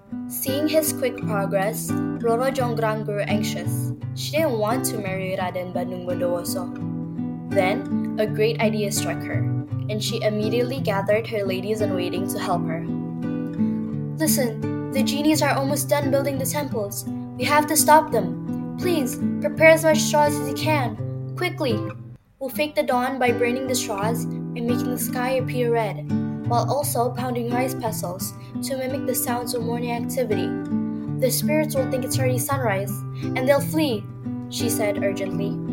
Seeing his quick progress, Roro Jonggrang grew anxious. She didn't want to marry Raden Bandung Bondowoso. Then, a great idea struck her, and she immediately gathered her ladies in waiting to help her. Listen, the genies are almost done building the temples. We have to stop them. Please, prepare as much straws as you can. Quickly! We'll fake the dawn by burning the straws and making the sky appear red, while also pounding rice pestles to mimic the sounds of morning activity. The spirits will think it's already sunrise, and they'll flee, she said urgently.